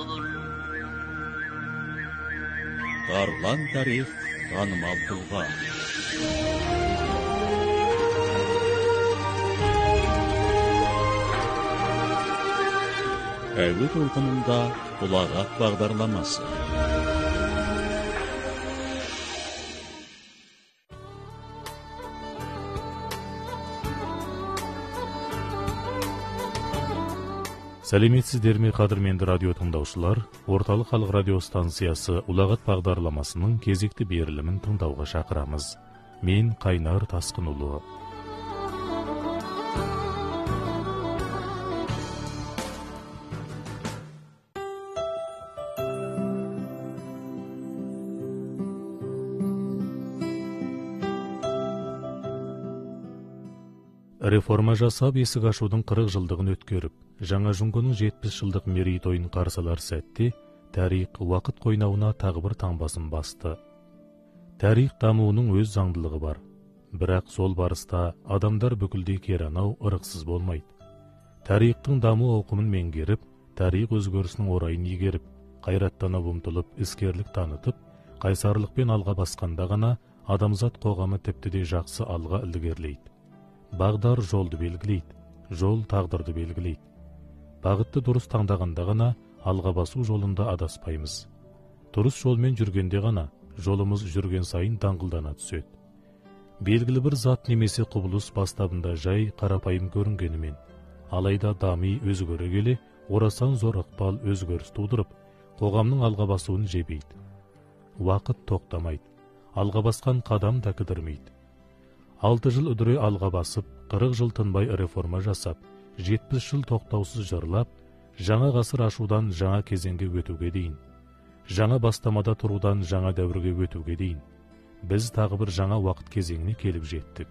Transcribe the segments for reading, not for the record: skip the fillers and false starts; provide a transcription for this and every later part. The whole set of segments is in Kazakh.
Тарлан тарих танымал тұлға. Әуе толқынында Ұлағат бағдарламасы. Сәлеметсіздер ме, қадірменді радио тыңдаушылар? Орталық халық радио станциясы Ұлағат бағдарламасының кезекті берілімін тыңдауға шақырамыз. Мен Қайнар Тасқынұлы. Реформа жасап, есік ашудың 40 жылдығын өткеріп, жаңа жұңгының 70 жылдық мерейтойын қарсалар сәтте, тарих уақыт қойнауына тағы бір таңбасын басты. Тарих дамуының өз заңдылығы бар, бірақ сол барыста адамдар бүкілдей керанау ырықсыз болмайды. Тарихтың даму ауқымын меңгеріп, тарих өзгерісінің орайын егеріп, қайраттанып ұмтылып, іскерлік танытып, қайсарлықпен алға басқанда ғана адамзат қоғамы тіпті де жақсы алға ілгерілейді. Бағдар жолды белгілейді, жол тағдырды белгілейді. Бағытты дұрыс таңдағанда ғана алға басу жолында адаспаймыз. Дұрыс жолмен жүргенде ғана жолымыз жүрген сайын даңғылдана түседі. Белгілі бір зат немесе құбылыс бастабында жай қарапайым көрінгенімен, алайда дами өзгере келе, орасан зор ықпал өзгеріс тудырып, қоғамның алға басуын жебейді. Уақыт тоқтамайды, алға басқан қадам да кідірмейді. 6 жыл үдіре алға басып, 40 жыл тынбай реформа жасап, 70 жыл тоқтаусыз жырлап, жаңа ғасыр ашудан жаңа кезеңге өтуге дейін, жаңа бастамада тұрудан жаңа дәуірге өтуге дейін, біз тағы бір жаңа уақыт кезеңіне келіп жеттік.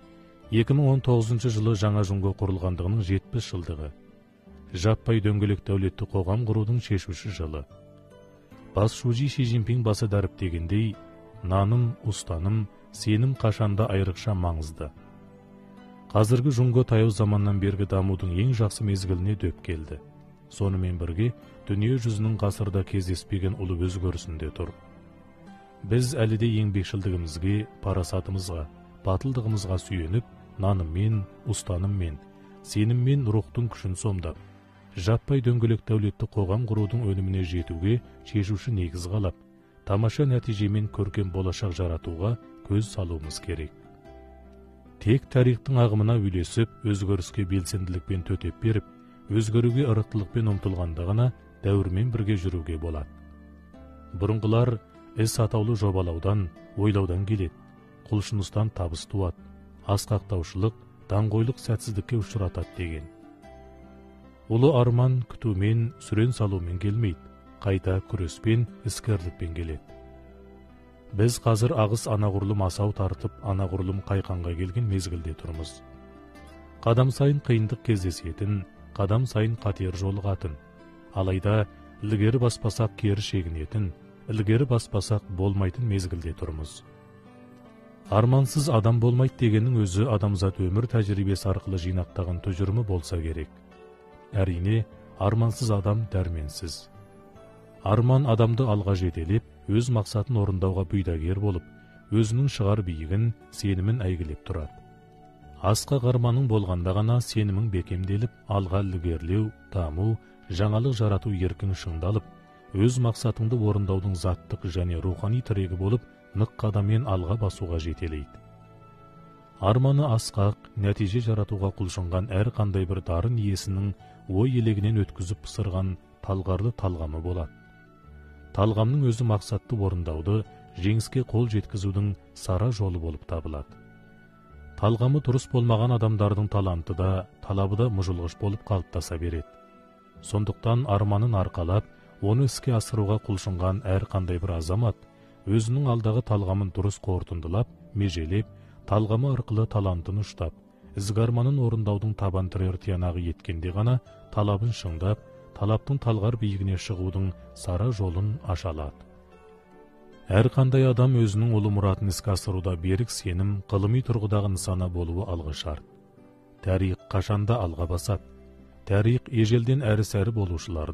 2019 жылы жаңа жұңго құрылғандығының 70 жылдығы, жаппай дөңгелек дәулетті қоғам құрудың шешуші жылы. Бас Шужи Ши Цзиньпин басы дәріптегендей, наным, ұстаным, сенім қашанда айрықша маңызды. Қазіргі жұңго таяу заманнан бергі дамудың ең жақсы мезгіліне дөп келді. Сонымен бірге, дүние жүзінің ғасырда кездеспеген ұлы өзгерісінде тұр. Біз әлі де еңбекшілдігімізге, парасатымызға, батылдығымызға сүйеніп, наныммен, ұстаныммен, сеніммен рухтың күшін сомдап, жаппай дөңгелек дәулетті қоғам құрудың өніміне жетуге шешуші негіз қалап, тамаша нәтижемен көркем болашақ жаратуға көз салуымыз керек. Тек тарихтың ағымына үйлесіп, өзгеріске белсенділікпен төтеп беріп, өзгеруге ырықтылықпен ұмтылғанда ғана дәуірмен бірге жүруге болады. Бұрынғылар іс атаулы жобалаудан, ойлаудан келеді, құлшыныстан табыс туады, асқақтаушылық, даңғойлық сәтсіздікке ұшыратады деген. Ұлы арман күтумен, сүрен салумен келмейді, қайта күреспен, іскерлікпен келеді. Біз қазір ағыс анағұрлым асау тартып, анағұрлым қайқанға келген мезгілде тұрмыз. Қадам сайын қиындық кездесетін, қадам сайын қатер жолығатын. Алайда, ілгері баспасақ кері шегінетін, ілгері баспасақ болмайтын мезгілде тұрмыз. Армансыз адам болмайды дегеннің өзі адамзат өмір тәжірибесі арқылы жинақтаған тұжырымы болса керек. Әрине, армансыз адам дәрменсіз. Арман адамды алға жетелеп, өз мақсатын орындауға бұйдагер болып, өзінің шығар биігін, сенімін әйгілеп тұрады. Асқақ арманың болғанда ғана сенімің бекемделіп, алға ілгерілеу, даму, жаңалық жарату еркін шыңдалып, өз мақсатыңды орындаудың заттық және рухани тірегі болып, нық қадаммен алға басуға жетелейді. Арманы асқақ, нәтиже жаратуға құлшынған әр қандай бір дарын иесінің ой елегінен өткізіп пысырған талғарлы талғамы болады. Талғамның өзі мақсатты орындауды, жеңіске қол жеткізудің сара жолы болып табылады. Талғамы дұрыс болмаған адамдардың таланты да, талабы да мұжылғыш болып қалыптаса береді. Сондықтан арманын арқалап, оны іске асыруға құлшынған әр қандай бір азамат, өзінің алдағы талғамын дұрыс қорытындылап, межелеп, талғамы арқылы талантын ұштап, ізгі арманын орындаудың табан тірер тиянағы еткенде ғана талабын шыңдап, талаптың талғар биігіне шығудың сара жолын аша алады. Әр қандай адам өзінің ұлы мұратын іске асыруда берік сенім, ғылыми тұрғыдағы нысана болуы алғы шарт. Тарих қашанда алға басады. Тарих ежелден әрі-сәрі болушыларды,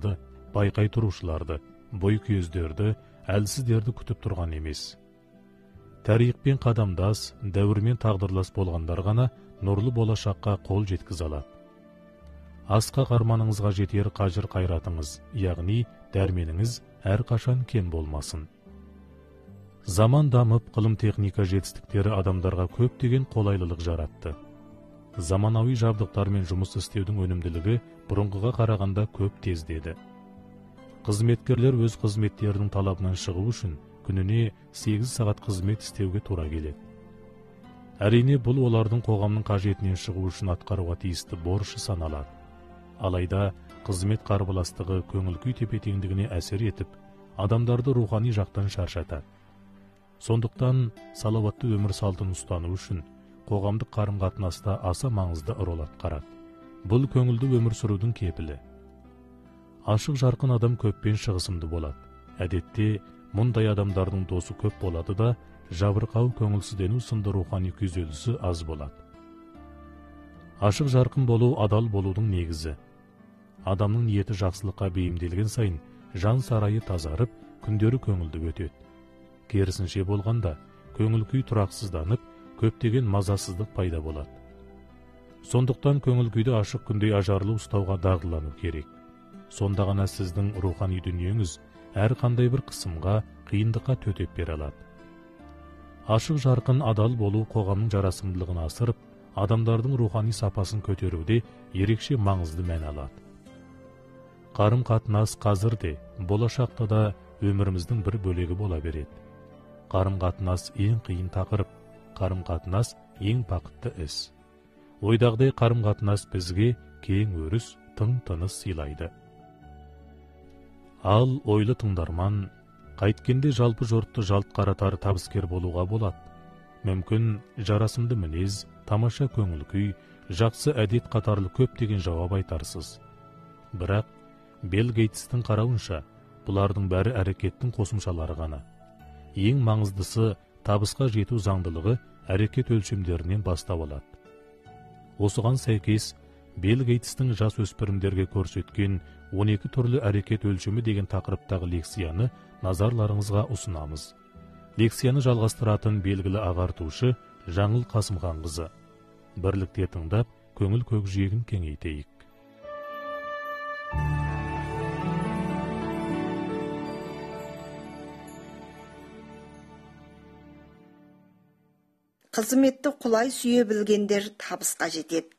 байқай тұрушыларды, бой көздерді, әлсіздерді күтіп тұрған емес. Тарихпен қадамдас, дәуірмен тағдырлас болғандар ғана нұрлы болашаққа қол жеткізе алады. Асқақ арманыңызға жетер қажыр қайратыңыз, яғни дәрменіңіз әрқашан кем болмасын. Заман дамып, ғылым техника жетістіктері адамдарға көптеген қолайлылық жаратты. Заманауи жабдықтармен жұмыс істеудің өнімділігі бұрынғыға қарағанда көп тездеді. Қызметкерлер өз қызметтерінің талабынан шығу үшін күніне 8 сағат қызмет істеуге тура келеді. Әрине, бұл олардың қоғамның қажетінен шығу үшін атқаруға тиісті борышы саналады. Алайда, қызмет қарбаластығы көңіл-күй тепе-теңдігіне әсер етіп, адамдарды рухани жақтан шаршатады. Сондықтан, салауатты өмір салтын ұстану үшін қоғамдық қарым-қатынаста аса маңызды рөл атқарады. Бұл көңілді өмір сүрудің кепілі. Ашық жарқын адам көппен шығысымды болады. Әдетте, мұндай адамдардың досы көп болады да, жабырқау көңілсіздену сынды рухани күйзелісі аз болады. Ашық жарқын болу адал болудың негізі. Адамның ниеті жақсылыққа бейімделген сайын, жан сарайы тазарып, күндері көңілді өтеді. Керісінше болғанда, көңіл-күй тұрақсызданып, көптеген мазасыздық пайда болады. Сондықтан көңіл-күйді ашық күндей ажарлы ұстауға дағдылану керек. Сонда ғана сіздің рухани дүниеңіз әр қандай бір қысымға, қиындыққа төтеп бере алады. Ашық жарқын адал болу қоғамның жарасымдылығын асырып, адамдардың рухани сапасын көтеруде ерекше маңызды мән алады. Қарым-қатынас қазір де, болашақта да өміріміздің бір бөлегі бола береді. Қарым-қатынас ең қиын тақырып, қарым-қатынас ең бақытты іс. Ойдағыдай қарым-қатынас бізге кең өріс, тың тыныс сыйлайды. Ал ойлы тыңдарман, қайткенде жалпы жұртты жалт қаратар табыскер болуға болады. Мүмкін жарасымды мінез, тамаша көңіл-күй, жақсы әдет қатарлы көптеген жауап айтарсыз. Бірақ, Билл Гейтстің қарауынша, бұлардың бәрі әрекеттің қосымшалары ғана. Ең маңыздысы табысқа жету заңдылығы әрекет өлшемдерінен бастау алады. Осыған сәйкес, Билл Гейтстің жас өспірімдерге көрсеткен 12 түрлі әрекет өлшемі деген тақырыптағы лекцияны назарларыңызға ұсынамыз. Лекцияны жалғастыратын белгілі ағартушы Жаңыл Қасымханқызы. Бірлікте тыңдап, көңіл көкжиегін кеңейтейік. Қызметті құлай сүйе білгендер табысқа жетеді.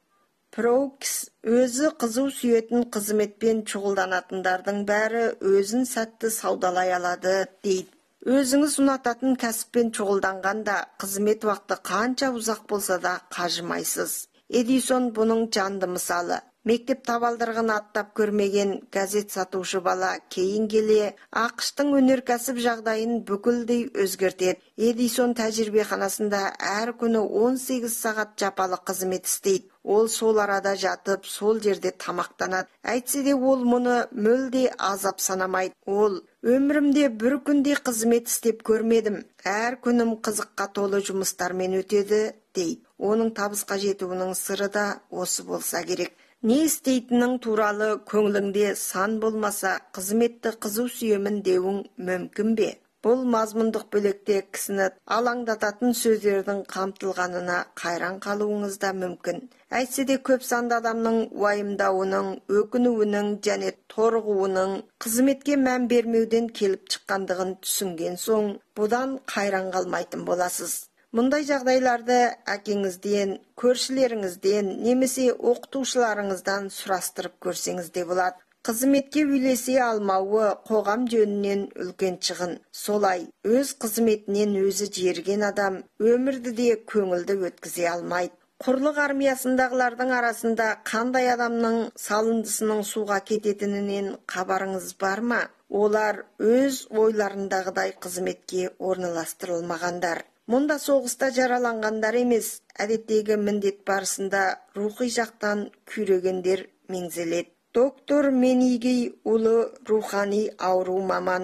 Проукс өзі қызу сүйетін қызметпен шұғылданатындардың бәрі өзін сәтті саудалай алады дейді. Өзіңіз ұнататын кәсіппен шұғылданғанда қызмет уақыты қанша ұзақ болса да қажымайсыз. Эдисон бұның жанды мысалы. Мектеп табалдырығын аттап көрмеген газет сатушы бала кейін келе ақштың өнеркәсіп жағдайын бүкілдей өзгертеді. Эдисон тәжірибеханасында әр күні 18 сағат жапалы қызмет істейді. Ол сол арада жатып, сол жерде тамақтанады. Әйтсе де ол мұны мүлде азап санамайды. Ол өмірімде бір күнде қызмет істеп көрмедім. Әр күнім қызыққа толы жұмыстармен өтеді, дейді. Оның табысқа жетуінің сыры да осы болса керек. Не істейтінің туралы көңіліңде сан болмаса, қызметті қызу сүйемін деуің мүмкін бе? Бұл мазмұндық бөлекте кісіні алаңдататын сөздердің қамтылғанына қайран қалуыңыз да мүмкін. Әйтсе де көп санды адамның уайымдауының, өкінуінің және торығуының қызметке мән бермеуден келіп шыққандығын түсінген соң, бұдан қайран қалмайтын боласыз. Мұндай жағдайларды әкеңізден, көршілеріңізден, немесе оқытушыларыңыздан сұрастырып көрсеңіз де болады. Қызметке үйлесе алмауы қоғам жөнінен үлкен шығын. Солай, өз қызметінен өзі жерген адам өмірді де көңілді өткізе алмайды. Құрлық армиясындағылардың арасында қандай адамның салындысының суға кететінінен қабарыңыз бар ма? Олар өз ойларындағыдай қызметке орналастырылмағандар. Мұнда соғыста жараланғандар емес, әдеттегі міндет барысында рухи жақтан күйрегендер меңзеледі. Доктор Менигей ұлы рухани ауру маманы.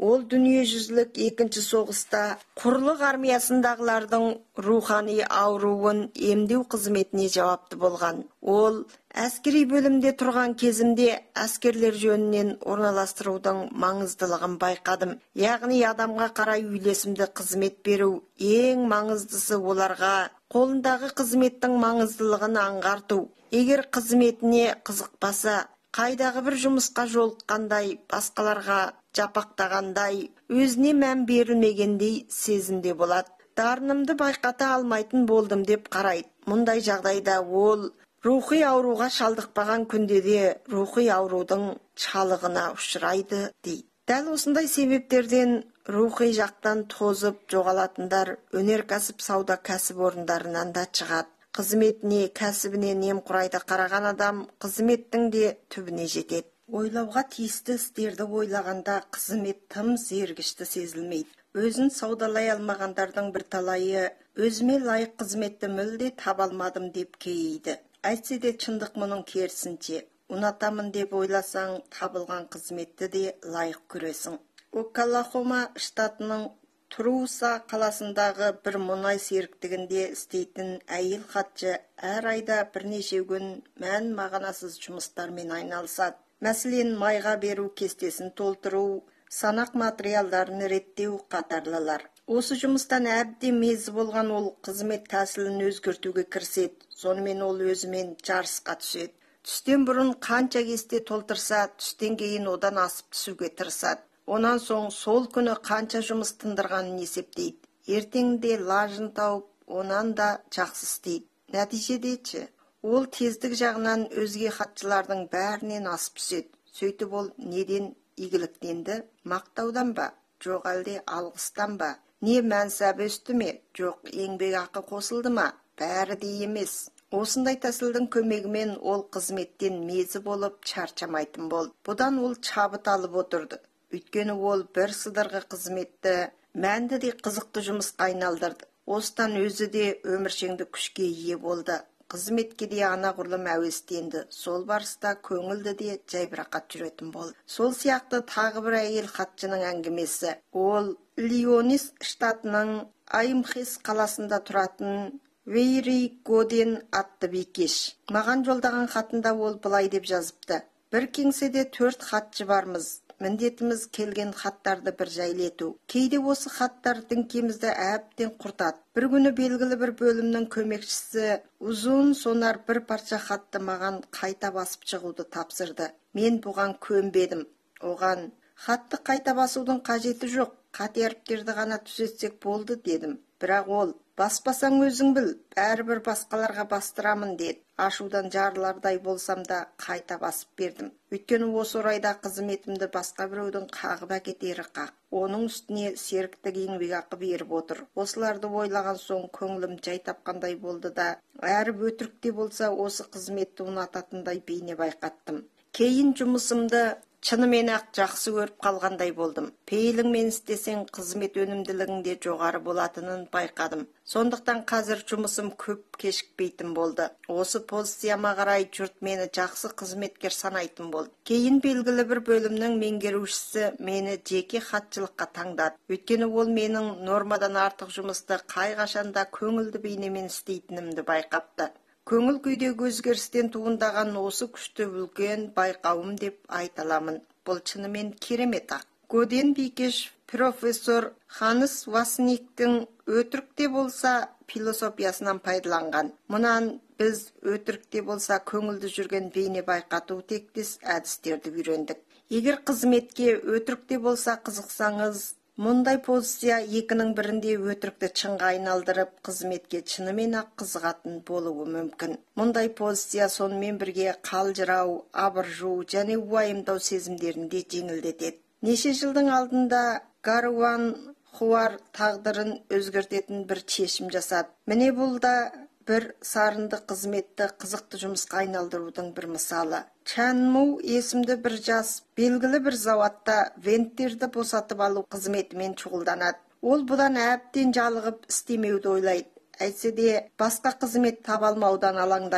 Ол дүниежүзілік екінші соғыста құрлық армиясындағылардың рухани ауруын емдеу қызметіне жауапты болған. Ол әскери бөлімде тұрған кезімде әскерлер жөнінен орналастырудың маңыздылығын байқадым. Яғни адамға қарай үйлесімді қызмет беру, ең маңыздысы оларға қолындағы қызметтің маңыздылығын аңғарту. Егер қызметіне қызықпаса, қайдағы бір жұмысқа жолыққандай, басқаларға жапақтағандай, өзіне мән берілмегендей сезімде болады. Дарынымды байқата алмайтын болдым деп қарайды. Мұндай жағдайда ол рухи ауруға шалдықпаған күнде де рухи аурудың шалығына ұшырайды дейді. Дәл осындай себептерден рухи жақтан тозып жоғалатындар өнеркәсіп сауда кәсіпорындарынан да шығады. Қызметіне, кәсібіне немқұрайды қараған адам қызметтің де түбіне жетеді. Ойлауға тиісті істерді ойлағанда қызмет тым зергішті сезілмейді. Өзін саудалай алмағандардың бірталайы өзіме лайық қызметті мүлде таба алмадым деп кейиді. Әйтсе де шындық мұның керісінше. Ұнатамын деп ойласаң, табылған қызметті де лайық көресің. Оклахома штатының Труса қаласындағы бір мұнай серіктігінде істейтін әйел хатшы әр айда бірнеше күн мән мағынасыз жұмыстармен айналысады. Мәселен, майға беру кестесін толтыру, санақ материалдарын реттеу қатарлылар. Осы жұмыстан әбден мезі болған ол қызмет тәсілін өзгертуге кіріседі. Сонымен ол өзімен жарысқа түседі. Түстен бұрын қанша кесте толтырса, түстен кейін одан асып түсуге тырысады. Онан соң сол күні қанша жұмыс тындырғанын есептейді. Ертеңінде лажын тауып, онан да жақсы істейді. Нәтижедечі, ол тездік жағынан өзге хатшылардың бәрінен асып түседі. Сөйтіп ол неден игіліктенді? Мақтаудан ба? Жоқ әлде алғыстан ба? Не мәнсабы үсті ме? Жоқ еңбек ақы қосылды ма? Бәрі де емес. Осындай тәсілдің көмегімен ол қызметтен мезі болып шаршамайтын болды. Бұдан ол шабыт алып отырды. Өйткені ол бір сыдырғы қызметті мәнді де қызықты жұмысқа айналдырды. Осыдан өзі де өміршеңді күшке ие болды. Қызметке де анағұрлым әуестенді. Сол барыста көңілді де жайбырақат жүретін болды. Сол сияқты тағы бір әйел хатшының әңгімесі. Ол Лионис штатының Аймхес қаласында тұратын Вейри Годен атты бикеш. Маған жолдаған хатында ол былай деп жазыпты. Бір кеңседе 4 хатшы бармыз. Міндетіміз келген хаттарды бір жайлету. Кейде осы хаттар діңкемізді әбден құртады. Бір күні белгілі бір бөлімнің көмекшісі ұзын сонар бір парша хатты маған қайта басып шығуды тапсырды. Мен бұған көнбедім. Оған хатты қайта басудың қажеті жоқ. Қате әріптерді ғана түзетсек болды дедім. Бірақ ол, баспасаң өзің біл, бәрібір басқаларға бастырамын деді. Ашудан жарылардай болсам да қайта басып бердім. Өйткені осы орайда қызметімді басқа біреудің қағып әкетері қақ. Оның үстіне серіктік еңбекақы беріп отыр. Осыларды ойлаған соң көңілім жай тапқандай болды да, әрі өтірік те болса осы қызметті ұнататындай бейне байқаттым. Кейін жұмысымды шынымен ақ жақсы көріп қалғандай болдым. Пейіліңмен істесең қызмет өнімділігінде жоғары болатынын байқадым. Сондықтан қазір жұмысым көп кешікпейтін болды. Осы позицияма қарай жұрт мені жақсы қызметкер санайтын болды. Кейін белгілі бір бөлімнің меңгерушісі мені жеке хатшылыққа таңдады. Өйткені ол менің нормадан артық жұмысты қай-қашанда көңілді бейнемен істейтінімді байқапты. Көңіл күйдегі өзгерістен туындаған осы күшті үлкен байқауым деп айта аламын. Бұл шынымен керемет ақ. Годен бикеш профессор Ханс Васниктің өтірікте болса философиясынан пайдаланған. Мұнан біз өтірікте болса көңілді жүрген бейне байқату тектес әдістерді үйрендік. Егер қызметке өтірікте болса қызықсаңыз, мұндай позиция екінің бірінде өтірікті шынға айналдырып, қызметке шынымен ақ қызығатын болуы мүмкін. Мұндай позиция сонымен бірге қалжырау, абыржу және уайымдау сезімдерінде жеңілдетеді. Неше жылдың алдында Гаруан Хуар тағдырын өзгертетін бір шешім жасады. Міне бұл да бір сарынды қызметті қызықты жұмысқа айналдырудың бір мысалы. Чанму есімді бір жас, белгілі бір зауатта венттерді босатып алу қызметімен шұғылданады. Ол бұдан әбден жалығып істемеуді ойлайды. Әйтсе де басқа қызмет таба алмаудан алаңдайды.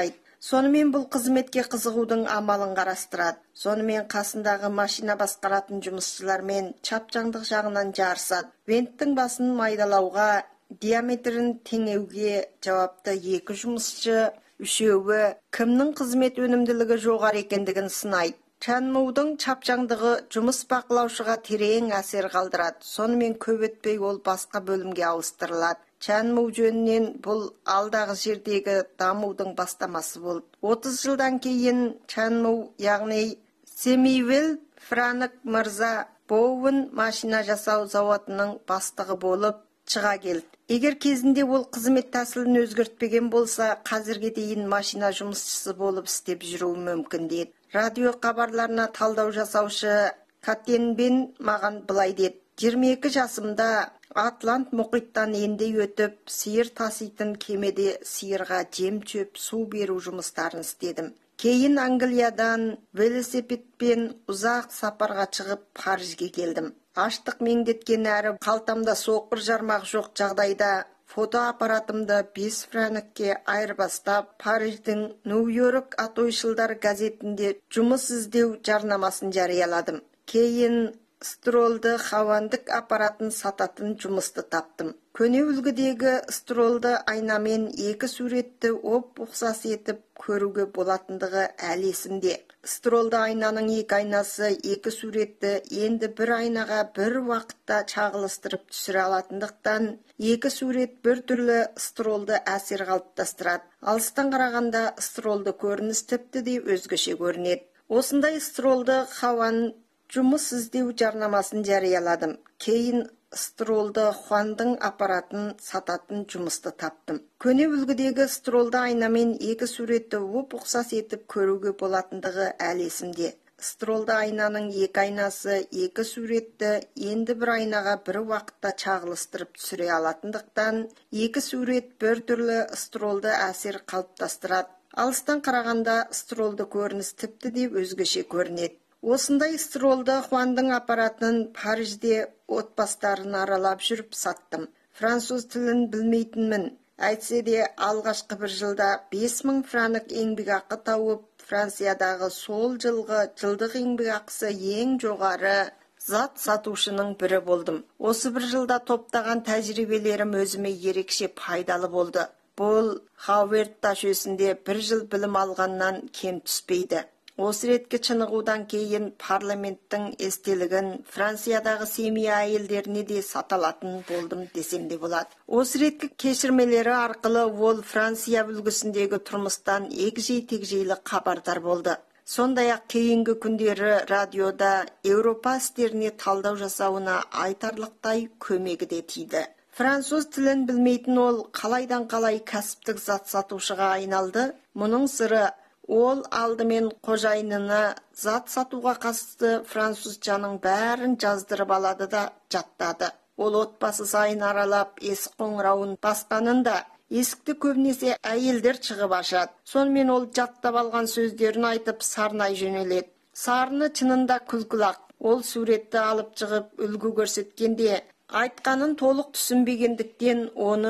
Сонымен бұл қызметке қызығудың амалын қарастырады. Сонымен қасындағы машина басқаратын жұмысшылармен чапжаңдық жағынан жарысады. Венттің басын майдалауға, диаметрін теңеуге жауапты екі жұмысшы, үшеуі кімнің қызмет өнімділігі жоғары екендігін сынайды. Чанмудың чапжаңдығы жұмыс бақылаушыға терең әсер қалдырады. Сонымен көп өтпей ол басқа бөлімге ауыстырылады. Чанму жөнінен бұл алдағы жердегі дамудың бастамасы болды. 30 жылдан кейін Чанму, яғни Семейвел Франк мырза Боуэн машина жасау зауытының бастығы болып шыға келді. Егер кезінде ол қызмет тәсілін өзгертпеген болса, қазірге дейін машина жұмысшысы болып істеп жүруі мүмкін дейді. Радио хабарларына талдау жасаушы Каттенбен маған былай деді: 22 жасымда Атлант мұхиттан енді өтіп, сиыр таситын кемеде сиырға жем-шөп, су беру жұмыстарын істедім. Кейін Англиядан велосипедпен ұзақ сапарға шығып Парижге келдім. Аштық меңдеткен әрі қалтамда соқыр жармақ жоқ жағдайда фотоаппаратымды 5 франкке айырбастап, Париждің Нью-Йорк атойшылдар газетінде жұмыс іздеу жарнамасын жарияладым. Кейін стролды хавандық аппаратын сататын жұмысты таптым. Көне үлгідегі стролды айнамен екі суретті ұқсас етіп көруге болатындығы әлі есімде. Стролды айнаның екі айнасы екі суретті енді бір айнаға бір уақытта шағылыстырып түсіре алатындықтан, екі сурет бір түрлі стролды әсер қалыптастырады. Алыстан қарағанда стролды көрініс тіпті де өзгеше көрінеді. Осындай стролды хаван жұмыс іздеу жарнамасын жарияладым. Кейін стролды Хуандың аппаратын сататын жұмысты таптым. Көне үлгідегі стролды айнамен екі суретті ұқсас етіп көруге болатындығы әлі есімде. Стролды айнаның екі айнасы екі суретті енді бір айнаға бір уақытта шағылыстырып түсіре алатындықтан, екі сурет бір түрлі стролды әсер қалыптастырады. Алыстан қарағанда стролды көрініс тіпті де өзгеше көрінеді. Осындай стролды Хуандың аппаратын Парижде отбастарын аралап жүріп саттым. Француз тілін білмейтінмін. Әйтсе де алғашқы бір жылда 5000 франк еңбекақы тауып, Франциядағы сол жылғы жылдық еңбекақысы ең жоғары зат сатушының бірі болдым. Осы бір жылда топтаған тәжірибелерім өзіме ерекше пайдалы болды. Бұл Хауэрд ташөсінде бір жыл білім алғаннан кем түспейді. Осы ретке чынығудан кейін парламенттің естелігін Франциядағы семья әйелдеріне де саталатын болдым десем де болады. Осы реткі кешірмелері арқылы ол Франция үлгісіндегі тұрмыстан егжей-тегжейлі хабардар болды. Сондай-ақ кейінгі күндері радиода Еуропа істеріне талдау жасауына айтарлықтай көмегі де тиді. Француз тілін білмейтін ол қалайдан қалай кәсіптік зат сатушыға айналды. Мұның сыры ол алдымен қожайынына зат сатуға қатысты французшаның бәрін жаздырып алады да жаттады. Ол отбасы сайын аралап есік қоңырауын басқанында есікті көбінесе әйелдер шығып ашады. Сонымен ол жаттап алған сөздерін айтып сарнай жөнеледі. Сарыны чынында күлкілақ. Ол суретті алып шығып үлгі көрсеткенде айтқанын толық түсінбегендіктен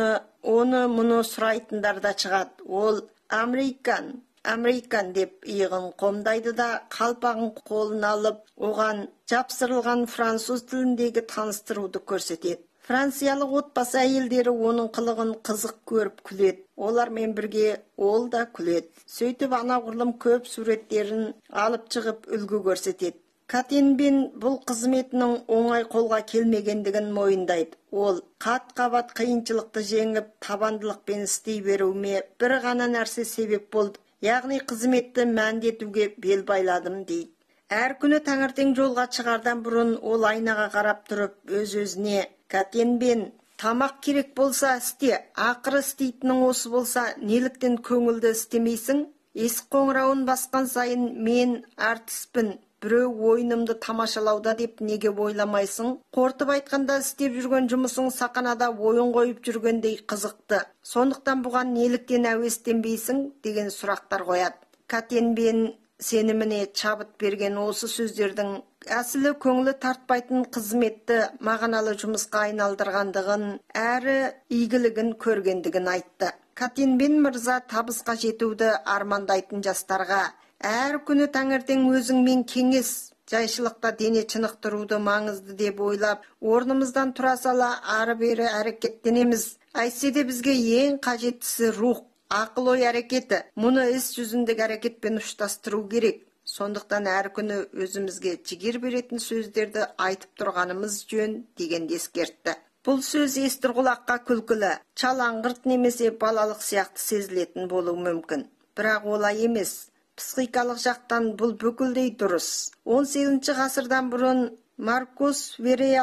мұны сұрайтындар да шығады. Ол Американ деп иығын қомдайды да қалпағын қолына алып, оған жапсырылған француз тіліндегі таныстыруды көрсетеді. Франциялық отбасы әйелдері оның қылығын қызық көріп күледі. Олармен бірге ол да күледі. Сөйтіп анағұрлым көп суреттерін алып шығып үлгі көрсетеді. Каттенбен бұл қызметінің оңай қолға келмегендігін мойындайды. Ол қат-қабат қиыншылықты жеңіп, табандылықпен істей беруіме бір ғана нәрсе себеп болды. Яғни қызметті мәндетуге бел байладым дейді. Әр күні таңертең жолға шығардан бұрын ол айнаға қарап тұрып, өз-өзіне: Каттенбен, тамақ керек болса істе, ақыры істейтінің осы болса, неліктен көңілді істемейсің? Есік қоңырауын басқан сайын мен артиспін, біреу ойынымды тамашалауда деп неге ойламайсың? Қортып айтқанда істеп жүрген жұмысың сақанада ойын қойып жүргендей қызықты. Сондықтан бұған неліктен әуестенбейсің деген сұрақтар қояды. Каттенбен сеніміне шабыт берген осы сөздердің әсілі көңілі тартпайтын қызметті мағыналы жұмысқа айналдырғандығын, әрі игілігін көргендігін айтты. Катенбен мырза табысқа жетуді армандайтын жастарға әр күні таңертең өзіңмен кеңес, жайшылықта дене чынықтыруды маңызды деп ойлап, орнымыздан тұра сала ары-бері әрекеттенеміз. Әйтсе де бізге ең қажеттісі рух, ақыл-ой әрекеті. Мұны іс жүзіндегі әрекетпен ұштастыру керек. Сондықтан әр күні өзімізге жігер беретін сөздерді айтып тұрғанымыз жөн дегенді ескертті. Бұл сөз естір құлаққа күлкілі, чалаңғырт немесе балалық сияқты сезілетін болуы мүмкін. Бірақ олай емес. Психикалық жақтан бұл бүкілдей дұрыс. 18 ғасырдан бұрын Маркус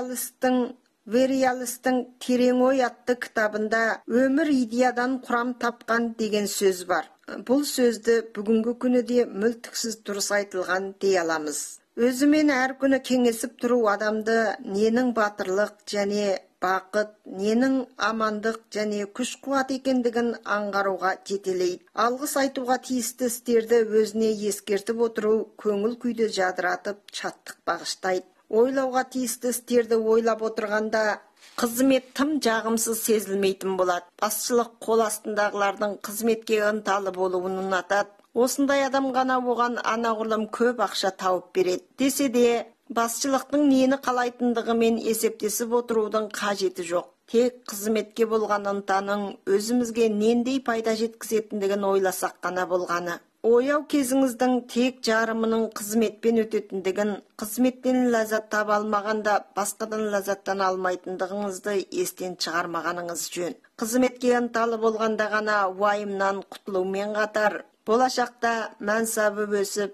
Вериалистің терең ой атты кітабында өмір идеядан құрам тапқан деген сөз бар. Бұл сөзді бүгінгі күні де мүлтіксіз дұрыс айтылған дей аламыз. Өзімен әр күні кеңесіп тұру адамды ненің батырлық және бақыт, ненің амандық және күш-қуат екендігін аңғаруға жетелейді. Алғыс айтуға тиісті істерді өзіне ескертіп отыру көңіл күйді жадыратып, шаттық бағыштайды. Ойлауға тиісті істерді ойлап отырғанда қызмет тым жағымсыз сезілмейтін болады. Басшылық қол астындағылардың қызметке ынталы болуын ұнатады. Осындай адам ғана оған анағұрлым көп ақша тауып береді. Десе де, басшылықтың нені қалайтындығымен есептесіп отырудың қажеті жоқ. Тек қызметке болған ынтаның өзімізге нендей пайда жеткізетіндігін ойласақ қана болғаны. Ояу кезіңіздің тек жарымының қызметпен өтетіндігін, қызметтен ләззат таба алмағанда басқадан ләззаттан алмайтындығыңызды естен шығармағаныңыз жөн. Қызметке ынталы болғанда ғана уайымнан құтылумен қатар, болашақта мәнсабы өсіп,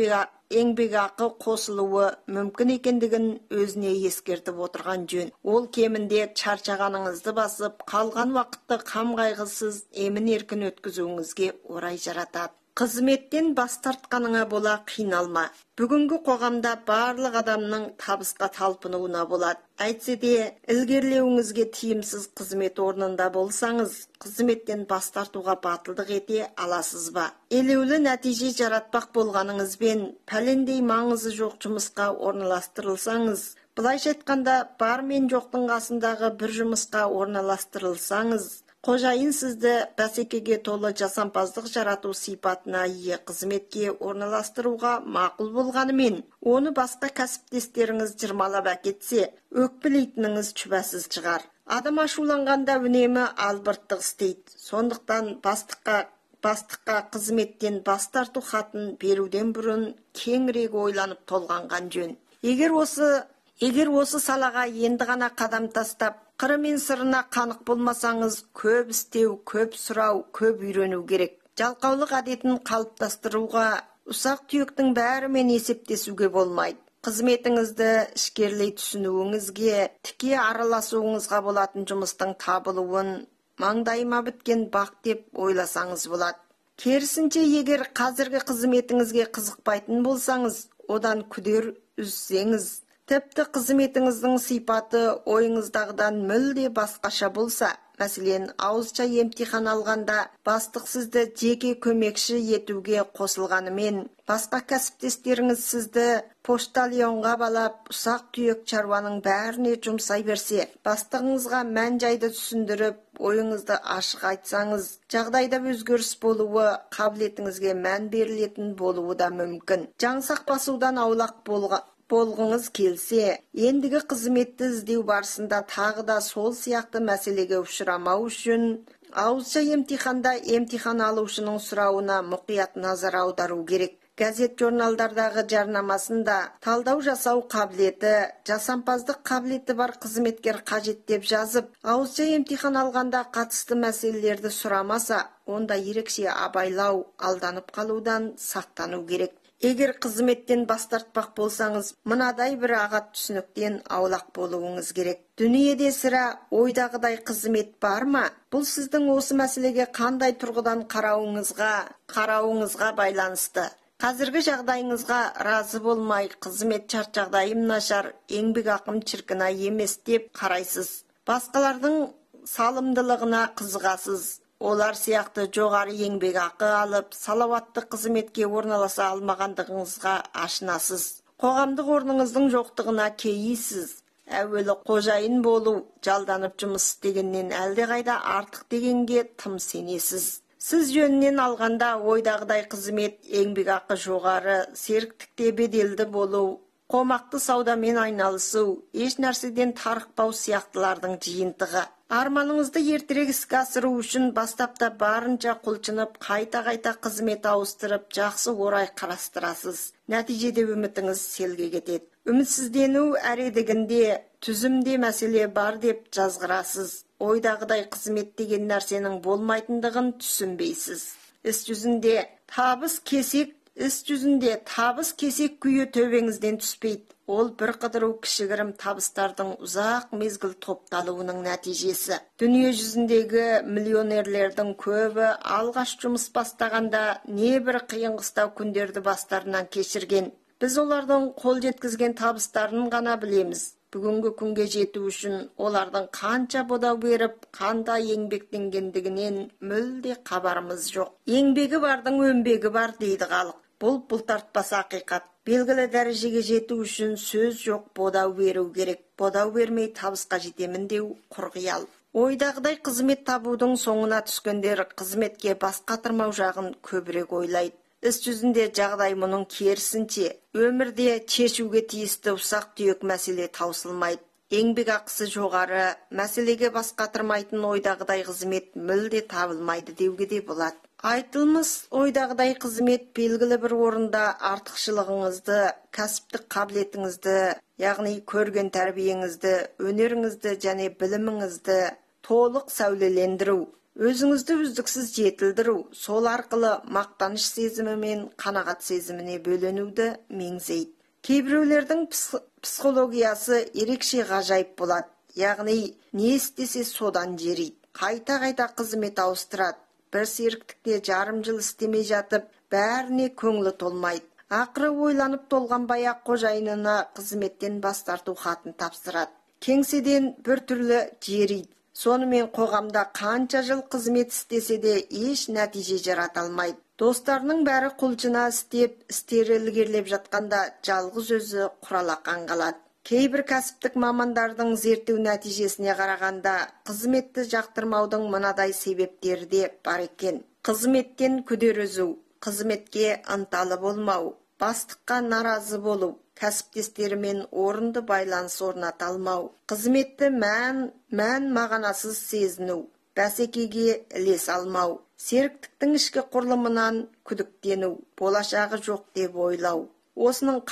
еңбекақы қосылуы мүмкін екендігін өзіне ескертіп отырған жөн. Ол кемінде шаршағаныңызды басып, қалған уақытты қам қайғысыз емін-еркін өткізуіңізге орай жаратады. Қызметтен бас тартқаныңа бола қиналма. Бүгінгі қоғамда барлық адамның табысқа талпынуына болады. Әйтсе де, ілгерілеуіңізге тиімсіз қызмет орнында болсаңыз, қызметтен бас тартуға батылдық ете аласыз ба? Елеулі нәтиже жаратпақ болғаныңызбен, пәлендей маңызы жоқ жұмысқа орналастырылсаңыз, былайша айтқанда, бар мен жоқтың қасындағы бір жұмысқа орналастырылсаңыз, қожайын сізді бәсекеге толы жасампаздық жарату сипатына ие қызметке орналастыруға мақұл болғанымен, оны басқа кәсіптестеріңіз жырмалап әкетсе, өкпелейтініңіз шүбәсіз шығар. Адам ашуланғанда үнемі албырттық істейді. Сондықтан бастыққа қызметтен бас тарту хатын беруден бұрын кеңірек ойланып толғанған жөн. Егер осы салаға енді ғана қадам тастап, қыры мен сырына қанық болмасаңыз, көп істеу, көп сұрау, көп үйрену керек. Жалқаулық әдетін қалыптастыруға, ұсақ түйектің бәрімен есептесуге болмайды. Қызметіңізді ішкерлей түсінуіңізге, тіке араласуыңызға болатын жұмыстың табылуын маңдайыма біткен бақ деп ойласаңыз болады. Керісінше, егер қазіргі қызметіңізге қызықпайтын болсаңыз, одан күдер үзсеңіз, тіпті қызметіңіздің сипаты ойыңыздағыдан мүлде басқаша болса, мәселен, ауызша емтихан алғанда бастық сізді жеке көмекші етуге қосылғанымен, басқа кәсіптестеріңіз сізді поштальонға балап, ұсақ түйек шаруаның бәріне жұмсай берсе, бастығыңызға мән-жайды түсіндіріп, ойыңызды ашық айтсаңыз, жағдайда өзгеріс болуы, қабілетіңізге мән берілетін болуы да мүмкін. Жаңсақ басудан аулақ болғыңыз келсе, ендігі қызметті іздеу барысында тағы да сол сияқты мәселеге ұшырамау үшін, ауызша емтиханда емтихан алушының сұрауына мұқият назар аудару керек. Газет журналдардағы жарнамасында талдау жасау қабілеті, жасампаздық қабілеті бар қызметкер қажет деп жазып, ауызша емтихан алғанда қатысты мәселелерді сұрамаса, онда ерекше абайлау, алданып қалудан сақтану керек. Егер қызметтен бас тартпақ болсаңыз, мынадай бір ағат түсініктен аулақ болуыңыз керек. Дүниеде сірә ойдағыдай қызмет бар ма? Бұл сіздің осы мәселеге қандай тұрғыдан қарауыңызға байланысты. Қазіргі жағдайыңызға разы болмай, қызмет шарт жағдайым нашар, еңбекақым шіркін емес деп қарайсыз. Басқалардың салымдылығына қызығасыз. Олар сияқты жоғары еңбекақы алып, салауатты қызметке орналаса алмағандығыңызға ашынасыз. Қоғамдық орныңыздың жоқтығына кейисіз. Әуелі қожайын болу, жалданып жұмыс істегеннен әлдеқайда артық дегенге тым сенесіз. Сіз жөнінен алғанда ойдағыдай қызмет, еңбекақы жоғары, серіктікте беделді болу, қомақты саудамен айналысу, еш нәрседен тарықпау сияқтылардың жиынтығы. Арманыңызды ертерек іске асыру үшін бастапта барынша құлшынып, қайта-қайта қызмет ауыстырып, жақсы орай қарастырасыз. Нәтижеде үмітіңіз селге кетеді. Үмітсіздену әредігінде, түзімде мәселе бар деп жазғырасыз. Ойдағыдай қызмет деген нәрсенің болмайтындығын түсінбейсіз. Іс жүзінде табыс кесек күйі төбеңізден түспейді. Ол бір қыдыру кішігірім табыстардың ұзақ мезгіл топталуының нәтижесі. Дүние жүзіндегі миллионерлердің көбі алғаш жұмыс бастағанда небір қиын-қыстау күндерді бастарынан кешірген. Біз олардың қол жеткізген табыстарын ғана білеміз. Бүгінгі күнге жету үшін олардың қанша бодау беріп, қандай еңбектенгендігінен мүлде хабарымыз жоқ. Еңбегі бардың өмбегі бар дейді халық. Бұл бұлтартпас ақиқат. Белгілі дәрежеге жету үшін сөз жоқ, бодау беру керек. Бодау бермей табысқа жетемін деу құр қиял. Ойдағыдай қызмет табудың соңына түскендер қызметке бас қатырмау жағын көбірек ойлайды. Іс жүзінде жағдай мұның керісінше. Өмірде шешуге тиісті ұсақ түйек мәселе таусылмайды. Еңбек ақысы жоғары, мәселеге бас қатырмайтын ойдағыдай қызмет мүлде табылмайды деуге де болады. Айтылмыс ойдағыдай қызмет белгілі бір орында артықшылығыңызды, кәсіптік қабілетіңізді, яғни көрген тәрбиеңізді, өнеріңізді және біліміңізді толық сәулелендіру, өзіңізді үздіксіз жетілдіру, сол арқылы мақтаныш сезімі мен қанағат сезіміне бөленуді меңзейді. Кейбіреулердің психологиясы ерекше ғажайып болады, яғни не істесе содан жерейді. Қайта-қайта қызмет ауыстырады. Бір серіктікте жарым жыл істемей жатып, бәріне көңілі толмайды. Ақыры ойланып толған баяқ қожайынына қызметтен бас тарту хатын тапсырады. Кеңседен бір түрлі жерейді. Сонымен қоғамда қанша жыл қызмет істесе де еш нәтиже жарата алмайды. Достарының бәрі құлшына істері ілгерілеп жатқанда жалғыз өзі құралақан қалады. Кейбір кәсіптік мамандардың зерттеу нәтижесіне қарағанда қызметті жақтырмаудың мынадай себептері де бар екен. Қызметтен күдер үзу, қызметке ынталы болмау, бастыққа наразы болу, кәсіптестерімен орынды байланыс орната алмау, қызметті мән мағынасыз сезіну, бәсекеге ілес алмау, серіктіктің ішкі құрылымынан күдіктену, болашағы жоқ деп ойлау. Осының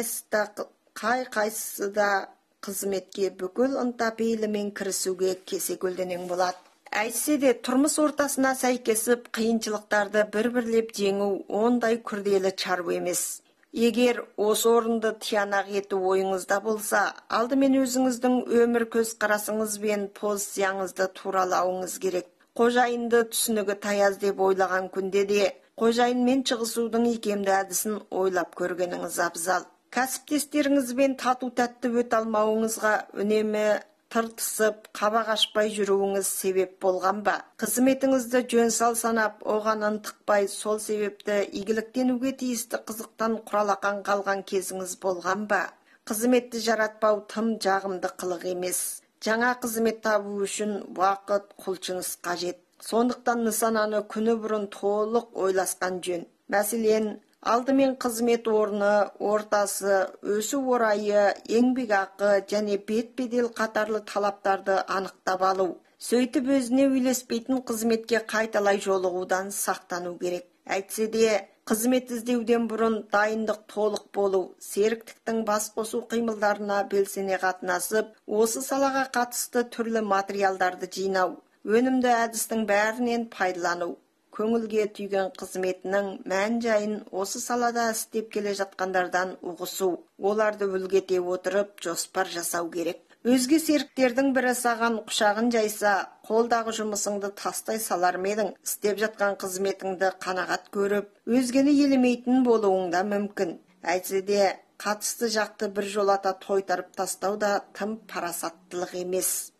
қай-қайсысы да қызметке бүкіл ынта пейілімен кірісуге кесе-көлденең болады. Әйтсе де тұрмыс ортасына сәйкесіп қиыншылықтарды бір-бірлеп жеңу ондай күрделі шаруа емес. Егер осы орынды тиянақ ету ойыңызда болса, алдымен өзіңіздің өмір көзқарасыңыз бен позицияңызды туралауыңыз керек. Қожайынды түсінігі таяз деп ойлаған күнде де қожайынмен шығысудың икемді әдісін ойлап көргеніңіз абзал. Кәсіптестеріңізбен тату-тәтті өте алмауыңызға үнемі тыртысып, қабақ ашпай жүруіңіз себеп болған ба? Қызметіңізді жөн сал санап, оған ынтықпай, сол себепті игіліктенуге тиісті қызықтан құралақан қалған кезіңіз болған ба? Қызметті жаратпау тым жағымды қылық емес. Жаңа қызмет табу үшін уақыт, құлшыныс қажет. Сондықтан нысананы күні бұрын толық ойласқан жөн. Мәселен, алдымен қызмет орны, ортасы, өсу орайы, еңбекақы және бет-бедел қатарлы талаптарды анықтап алу. Сөйтіп өзіне үйлеспейтін қызметке қайталай жолығудан сақтану керек. Әйтсе де, қызмет іздеуден бұрын дайындық толық болу, серіктіктің бас қосу қимылдарына белсене қатынасып, осы салаға қатысты түрлі материалдарды жинау, өнімді әдістің бәрінен пайдалану, көңілге түйген қызметінің мән-жайын осы салада істеп келе жатқандардан ұғысу, оларды үлгете отырып жоспар жасау керек. Өзге серіктердің бірі саған құшағын жайса, қолдағы жұмысыңды тастай салар ма едің? Істеп жатқан қызметіңді қанағат көріп, өзгені елемейтін болуың да мүмкін. Әйтсе де, қатысты жақты бір жолата тойтарып тастау да тым парасаттылық емес.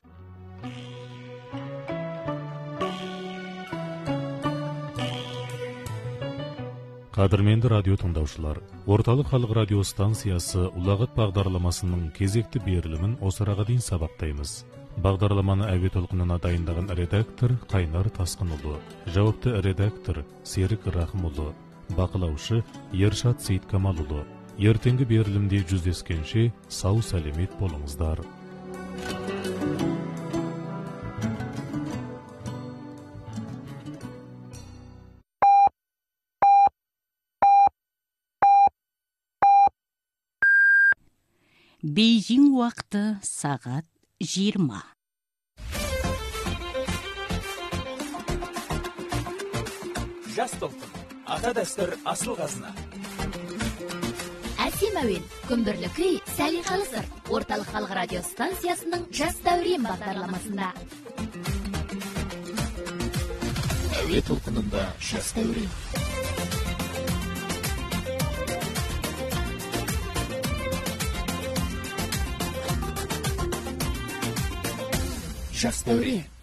Қадірменді радио тыңдаушылар, Орталық халық радио станциясы ұлағат бағдарламасының кезекті берілімін осыраға дейін сабақтаймыз. Бағдарламаны әуе толқынына дайындаған редактор Қайнар Тасқынұлы, жауапты редактор Серік Рахымұлы, бақылаушы Ершат Сейткамалұлы. Ертеңгі берілімде жүздескенше сау сәлемет болыңыздар. Бейжің уақыты сағат 20. Жас толқын, ата дәстүр асыл қазына. Әсем әуен, күмбірлі күй, сәлиқалы сыр. Орталық халық радио станциясының жас дәурен бағдарламасында. Әуе толқынында жас дәурен. Жас дәурен.